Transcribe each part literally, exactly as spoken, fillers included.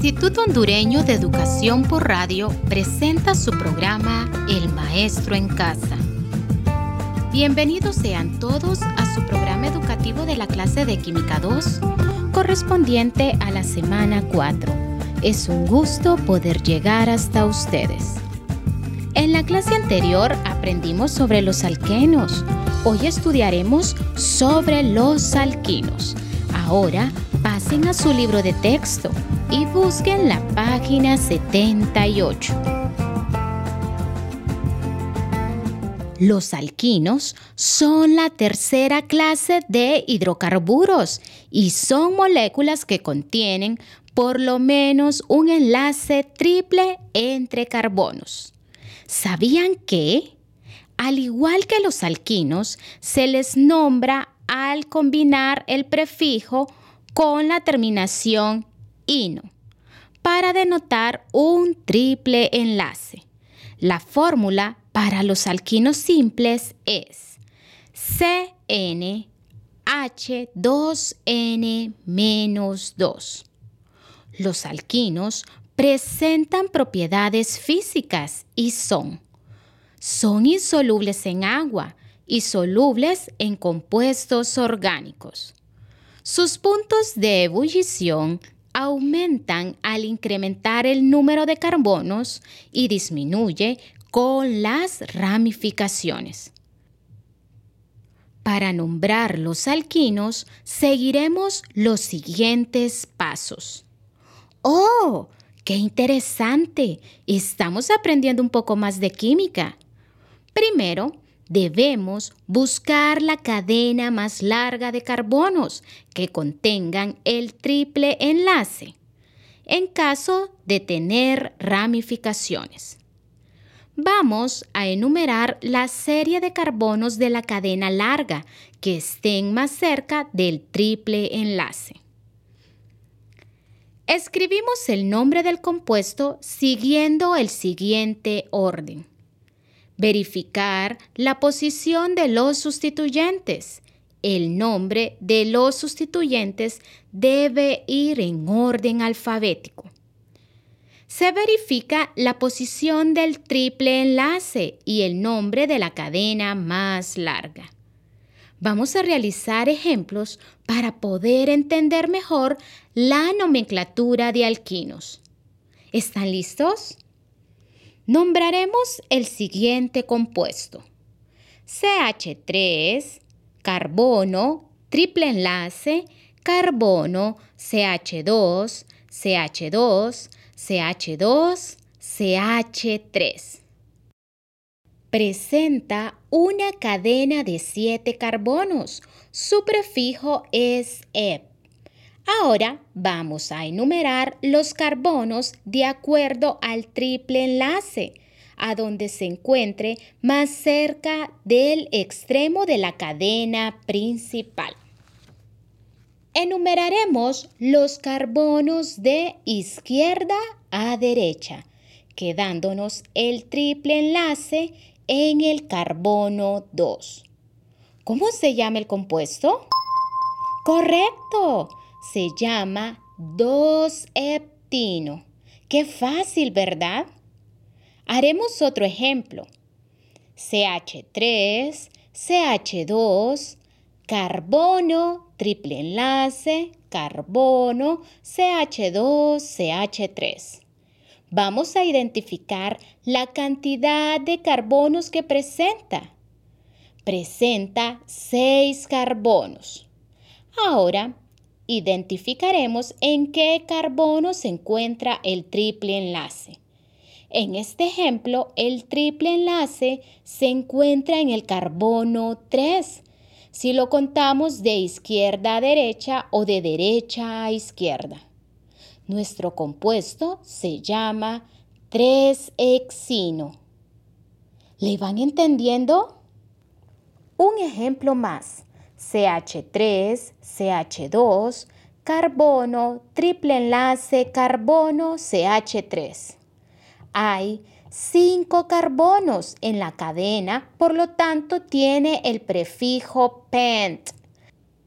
Instituto Hondureño de Educación por Radio presenta su programa El Maestro en Casa. Bienvenidos sean todos a su programa educativo de la clase de Química dos, correspondiente a la semana cuatro. Es un gusto poder llegar hasta ustedes. En la clase anterior aprendimos sobre los alquenos. Hoy estudiaremos sobre los alquinos. Ahora pasen a su libro de texto y busquen la página setenta y ocho. Los alquinos son la tercera clase de hidrocarburos y son moléculas que contienen por lo menos un enlace triple entre carbonos. ¿Sabían que, al igual que los alquinos, se les nombra al combinar el prefijo con la terminación ino para denotar un triple enlace? La fórmula para los alquinos simples es C N H dos N menos dos. Los alquinos presentan propiedades físicas y son son insolubles en agua y solubles en compuestos orgánicos. Sus puntos de ebullición aumentan al incrementar el número de carbonos y disminuye con las ramificaciones. Para nombrar los alquinos, seguiremos los siguientes pasos. ¡Oh! ¡Qué interesante! Estamos aprendiendo un poco más de química. Primero, debemos buscar la cadena más larga de carbonos que contengan el triple enlace, en caso de tener ramificaciones. Vamos a enumerar la serie de carbonos de la cadena larga que estén más cerca del triple enlace. Escribimos el nombre del compuesto siguiendo el siguiente orden. Verificar la posición de los sustituyentes. El nombre de los sustituyentes debe ir en orden alfabético. Se verifica la posición del triple enlace y el nombre de la cadena más larga. Vamos a realizar ejemplos para poder entender mejor la nomenclatura de alquinos. ¿Están listos? Nombraremos el siguiente compuesto: C H tres, carbono, triple enlace, carbono, C H dos, C H dos, C H dos, C H tres. Presenta una cadena de siete carbonos. Su prefijo es E P. Ahora vamos a enumerar los carbonos de acuerdo al triple enlace, a donde se encuentre más cerca del extremo de la cadena principal. Enumeraremos los carbonos de izquierda a derecha, quedándonos el triple enlace en el carbono dos. ¿Cómo se llama el compuesto? ¡Correcto! Se llama dos heptino. ¡Qué fácil!, ¿verdad? Haremos otro ejemplo. C H tres, C H dos, carbono, triple enlace, carbono, C H dos, C H tres. Vamos a identificar la cantidad de carbonos que presenta. Presenta seis carbonos. Ahora, identificaremos en qué carbono se encuentra el triple enlace. En este ejemplo, el triple enlace se encuentra en el carbono tres, si lo contamos de izquierda a derecha o de derecha a izquierda. Nuestro compuesto se llama tres hexino. ¿Le van entendiendo? Un ejemplo más. C H tres, C H dos, carbono, triple enlace, carbono, C H tres. Hay cinco carbonos en la cadena, por lo tanto tiene el prefijo pent.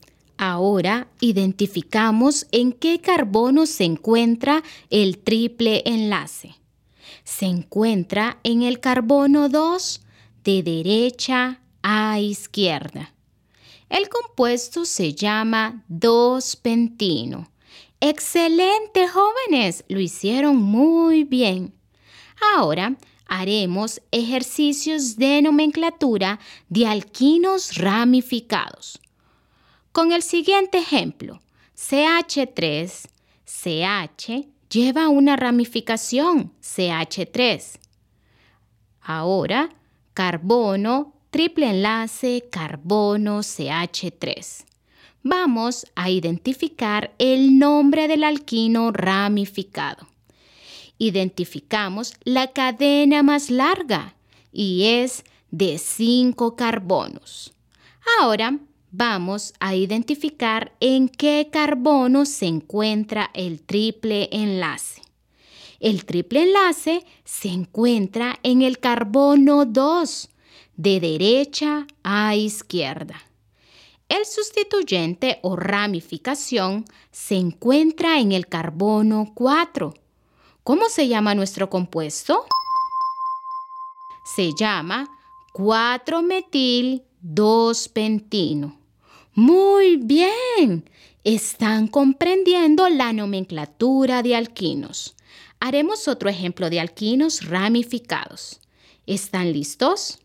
Ahora identificamos en qué carbono se encuentra el triple enlace. Se encuentra en el carbono dos, de derecha a izquierda. El compuesto se llama dos pentino. ¡Excelente, jóvenes! Lo hicieron muy bien. Ahora haremos ejercicios de nomenclatura de alquinos ramificados. Con el siguiente ejemplo, C H tres, C H lleva una ramificación, C H tres. Ahora, carbono, triple enlace, carbono, C H tres. Vamos a identificar el nombre del alquino ramificado. Identificamos la cadena más larga y es de cinco carbonos. Ahora, vamos a identificar en qué carbono se encuentra el triple enlace. El triple enlace se encuentra en el carbono dos, de derecha a izquierda. El sustituyente o ramificación se encuentra en el carbono cuatro. ¿Cómo se llama nuestro compuesto? Se llama cuatro metil dos pentino. Muy bien, están comprendiendo la nomenclatura de alquinos. Haremos otro ejemplo de alquinos ramificados. ¿Están listos?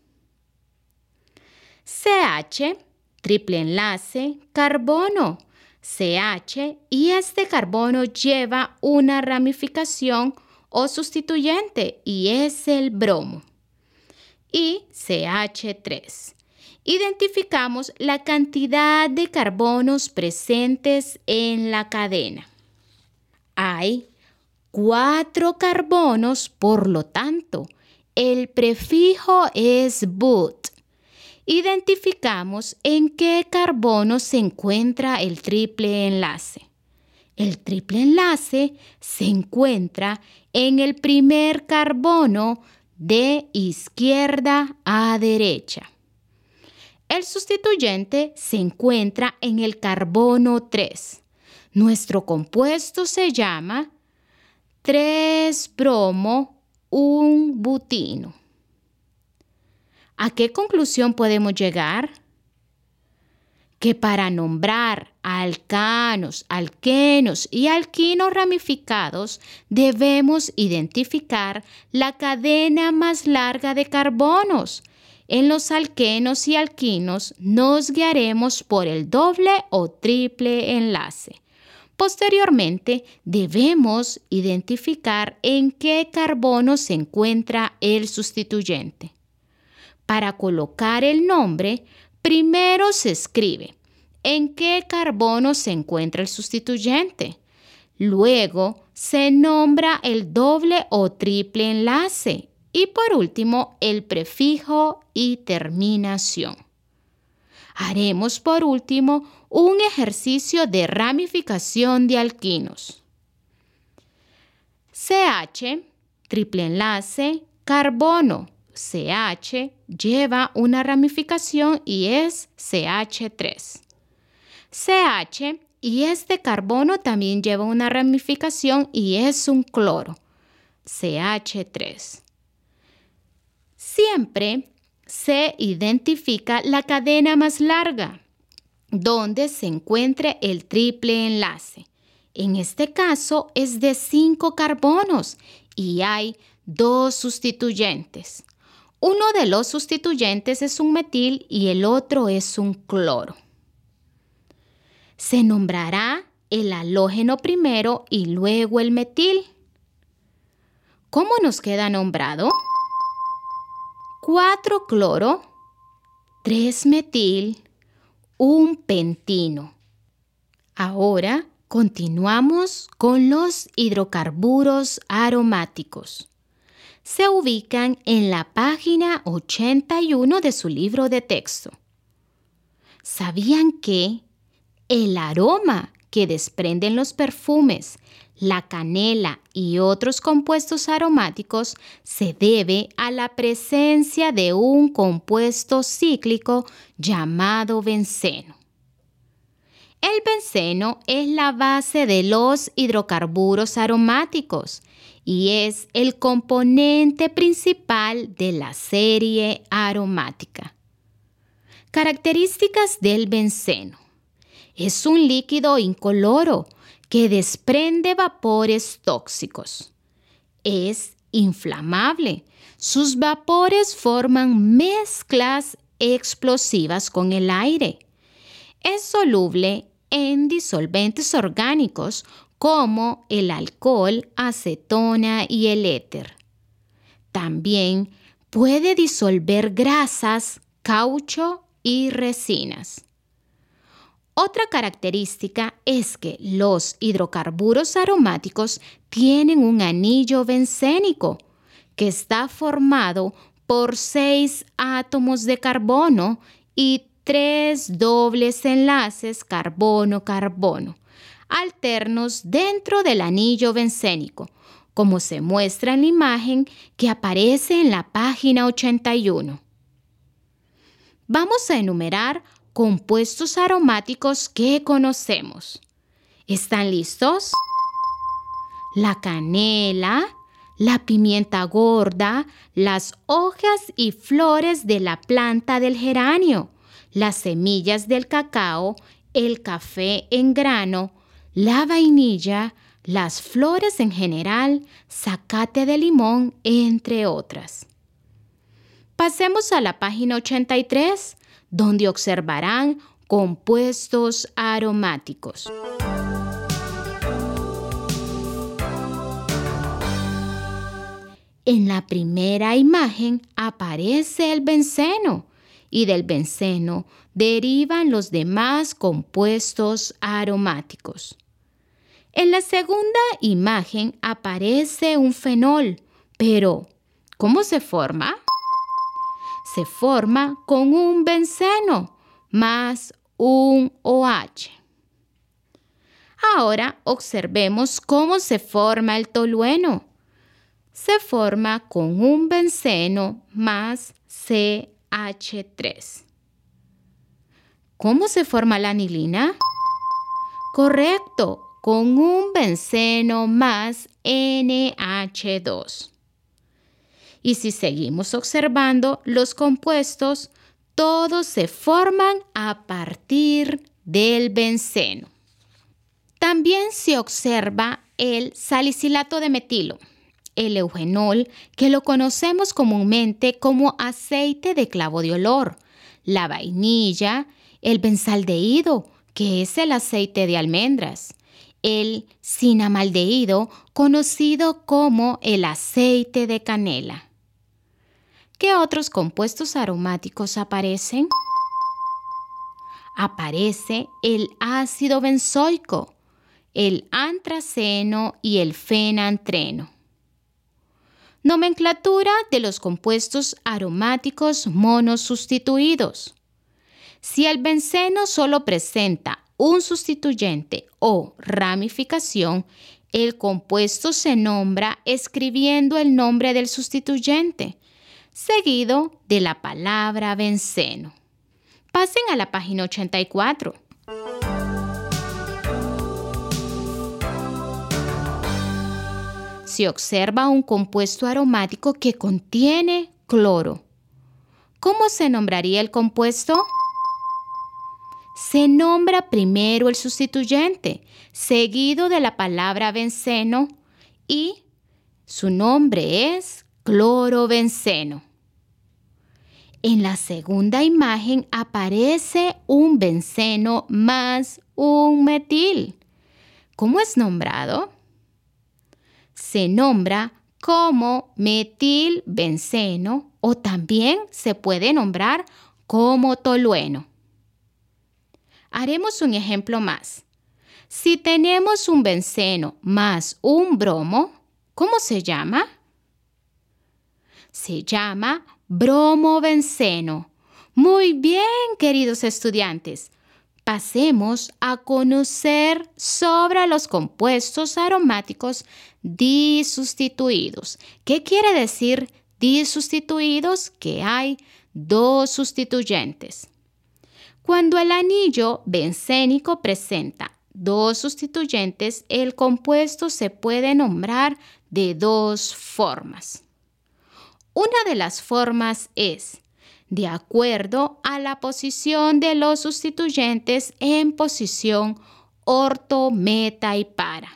C H, triple enlace, carbono. C H y este carbono lleva una ramificación o sustituyente y es el bromo. Y C H tres. Identificamos la cantidad de carbonos presentes en la cadena. Hay cuatro carbonos, por lo tanto, el prefijo es but. Identificamos en qué carbono se encuentra el triple enlace. El triple enlace se encuentra en el primer carbono de izquierda a derecha. El sustituyente se encuentra en el carbono tres. Nuestro compuesto se llama tres bromo un butino. ¿A qué conclusión podemos llegar? Que para nombrar alcanos, alquenos y alquinos ramificados debemos identificar la cadena más larga de carbonos. En los alquenos y alquinos nos guiaremos por el doble o triple enlace. Posteriormente, debemos identificar en qué carbono se encuentra el sustituyente. Para colocar el nombre, primero se escribe en qué carbono se encuentra el sustituyente. Luego se nombra el doble o triple enlace y por último el prefijo y terminación. Haremos por último un ejercicio de ramificación de alquinos. C H, triple enlace, carbono. C H lleva una ramificación y es C H tres. C H y este carbono también lleva una ramificación y es un cloro, C H tres. Siempre se identifica la cadena más larga, donde se encuentre el triple enlace. En este caso es de cinco carbonos y hay dos sustituyentes. Uno de los sustituyentes es un metil y el otro es un cloro. Se nombrará el halógeno primero y luego el metil. ¿Cómo nos queda nombrado? cuatro cloro, tres metil, un pentino. Ahora continuamos con los hidrocarburos aromáticos. Se ubican en la página ochenta y uno de su libro de texto. ¿Sabían que el aroma que desprenden los perfumes, la canela y otros compuestos aromáticos se debe a la presencia de un compuesto cíclico llamado benceno? El benceno es la base de los hidrocarburos aromáticos y es el componente principal de la serie aromática. Características del benceno. Es un líquido incoloro que desprende vapores tóxicos. Es inflamable. Sus vapores forman mezclas explosivas con el aire. Es soluble en disolventes orgánicos como el alcohol, acetona y el éter. También puede disolver grasas, caucho y resinas. Otra característica es que los hidrocarburos aromáticos tienen un anillo bencénico que está formado por seis átomos de carbono y tres dobles enlaces carbono-carbono, alternos dentro del anillo bencénico, como se muestra en la imagen que aparece en la página ochenta y uno. Vamos a enumerar compuestos aromáticos que conocemos. ¿Están listos? La canela, la pimienta gorda, las hojas y flores de la planta del geranio, las semillas del cacao, el café en grano, la vainilla, las flores en general, zacate de limón, entre otras. Pasemos a la página ochenta y tres, donde observarán compuestos aromáticos. En la primera imagen aparece el benceno y del benceno derivan los demás compuestos aromáticos. En la segunda imagen aparece un fenol, pero ¿cómo se forma? Se forma con un benceno más un OH. Ahora observemos cómo se forma el tolueno. Se forma con un benceno más C H tres. ¿Cómo se forma la anilina? Correcto, con un benceno más N H dos. Y si seguimos observando los compuestos, todos se forman a partir del benceno. También se observa el salicilato de metilo, el eugenol, que lo conocemos comúnmente como aceite de clavo de olor, la vainilla, el benzaldehído, que es el aceite de almendras, el cinamaldehído, conocido como el aceite de canela. ¿Qué otros compuestos aromáticos aparecen? Aparece el ácido benzoico, el antraceno y el fenantreno. Nomenclatura de los compuestos aromáticos monosustituidos. Si el benceno solo presenta un sustituyente o ramificación, el compuesto se nombra escribiendo el nombre del sustituyente, seguido de la palabra benceno. Pasen a la página ochenta y cuatro. Se observa un compuesto aromático que contiene cloro. ¿Cómo se nombraría el compuesto? Se nombra primero el sustituyente, seguido de la palabra benceno, y su nombre es clorobenceno. En la segunda imagen aparece un benceno más un metil. ¿Cómo es nombrado? Se nombra como metilbenceno o también se puede nombrar como tolueno. Haremos un ejemplo más. Si tenemos un benceno más un bromo, ¿cómo se llama? Se llama bromobenceno. Muy bien, queridos estudiantes. Pasemos a conocer sobre los compuestos aromáticos disustituidos. ¿Qué quiere decir disustituidos? Que hay dos sustituyentes. Cuando el anillo bencénico presenta dos sustituyentes, el compuesto se puede nombrar de dos formas. Una de las formas es de acuerdo a la posición de los sustituyentes en posición orto, meta y para.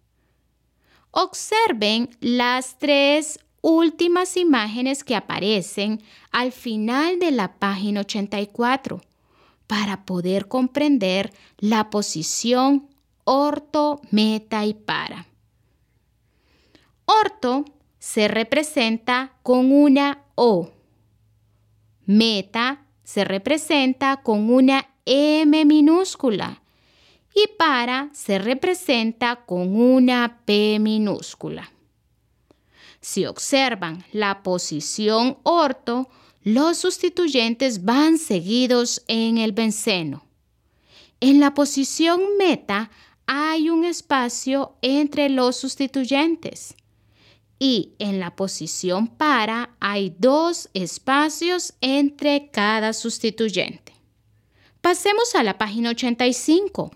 Observen las tres últimas imágenes que aparecen al final de la página ochenta y cuatro para poder comprender la posición orto, meta y para. Orto se representa con una O. Meta se representa con una M minúscula y para se representa con una P minúscula. Si observan la posición orto, los sustituyentes van seguidos en el benceno. En la posición meta hay un espacio entre los sustituyentes. Y en la posición para hay dos espacios entre cada sustituyente. Pasemos a la página ochenta y cinco.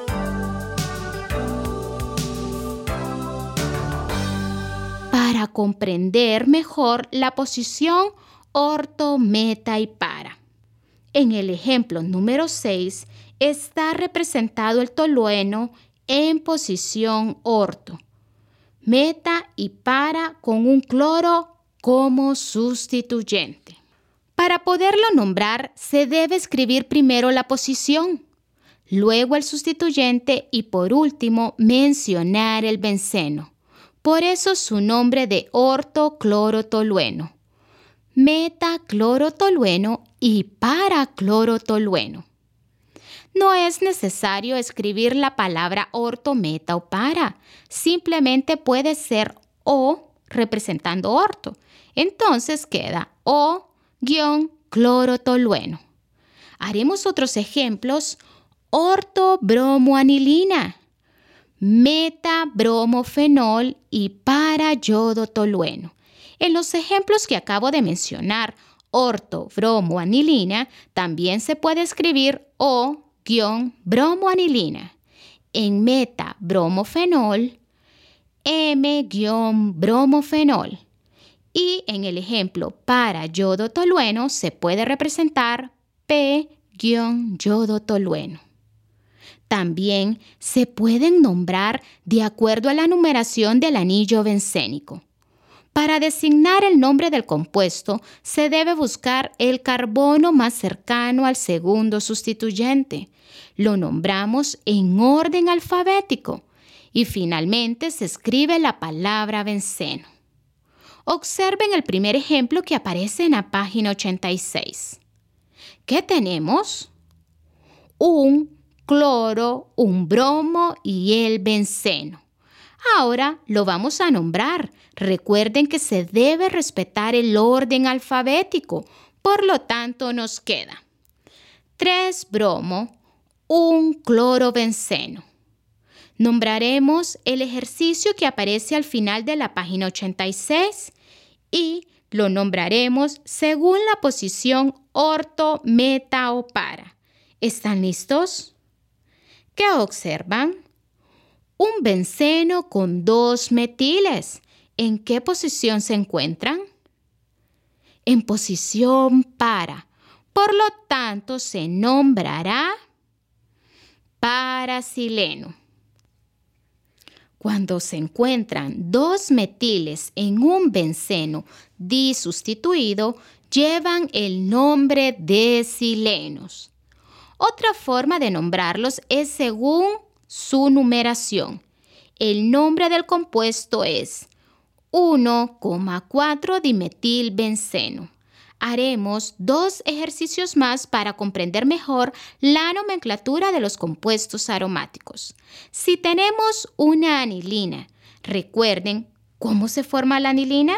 Para comprender mejor la posición orto, meta y para. En el ejemplo número seis está representado el tolueno en posición orto, meta y para con un cloro como sustituyente. Para poderlo nombrar, se debe escribir primero la posición, luego el sustituyente y por último mencionar el benceno. Por eso su nombre de ortoclorotolueno, metaclorotolueno y paraclorotolueno. No es necesario escribir la palabra orto, meta o para. Simplemente puede ser O representando orto. Entonces queda O-clorotolueno. Haremos otros ejemplos. Ortobromoanilina, metabromofenol y parayodotolueno. En los ejemplos que acabo de mencionar, ortobromoanilina, también se puede escribir O-bromoanilina. En metabromofenol, M-bromofenol. Y en el ejemplo parayodotolueno se puede representar P-yodotolueno. También se pueden nombrar de acuerdo a la numeración del anillo bencénico. Para designar el nombre del compuesto, se debe buscar el carbono más cercano al segundo sustituyente. Lo nombramos en orden alfabético y finalmente se escribe la palabra benceno. Observen el primer ejemplo que aparece en la página ochenta y seis. ¿Qué tenemos? Un cloro, un bromo y el benceno. Ahora lo vamos a nombrar. Recuerden que se debe respetar el orden alfabético. Por lo tanto, nos queda tres bromo, un clorobenceno. Nombraremos el ejercicio que aparece al final de la página ochenta y seis y lo nombraremos según la posición orto, meta o para. ¿Están listos? ¿Qué observan? Un benceno con dos metiles. ¿En qué posición se encuentran? En posición para. Por lo tanto, se nombrará parasileno. Cuando se encuentran dos metiles en un benceno disustituido, llevan el nombre de silenos. Otra forma de nombrarlos es según su numeración. El nombre del compuesto es uno coma cuatro dimetilbenceno. Haremos dos ejercicios más para comprender mejor la nomenclatura de los compuestos aromáticos. Si tenemos una anilina, recuerden cómo se forma la anilina.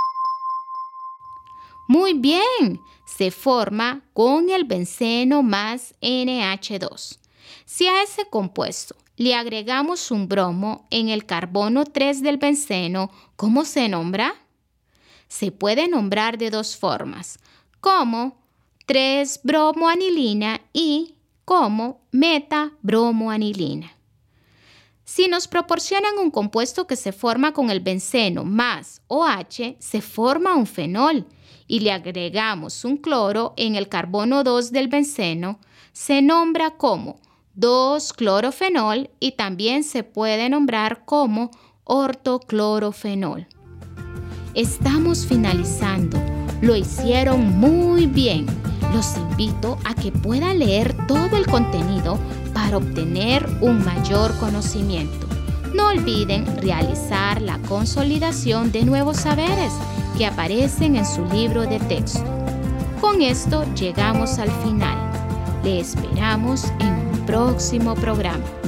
Muy bien, se forma con el benceno más ene hache dos. Si a ese compuesto le agregamos un bromo en el carbono tres del benceno, ¿cómo se nombra? Se puede nombrar de dos formas, como tres bromoanilina y como metabromoanilina. Si nos proporcionan un compuesto que se forma con el benceno más OH, se forma un fenol y le agregamos un cloro en el carbono dos del benceno, se nombra como dos clorofenol y también se puede nombrar como ortoclorofenol. Estamos finalizando. Lo hicieron muy bien. Los invito a que puedan leer todo el contenido para obtener un mayor conocimiento. No olviden realizar la consolidación de nuevos saberes que aparecen en su libro de texto. Con esto llegamos al final. Le esperamos en un próximo programa.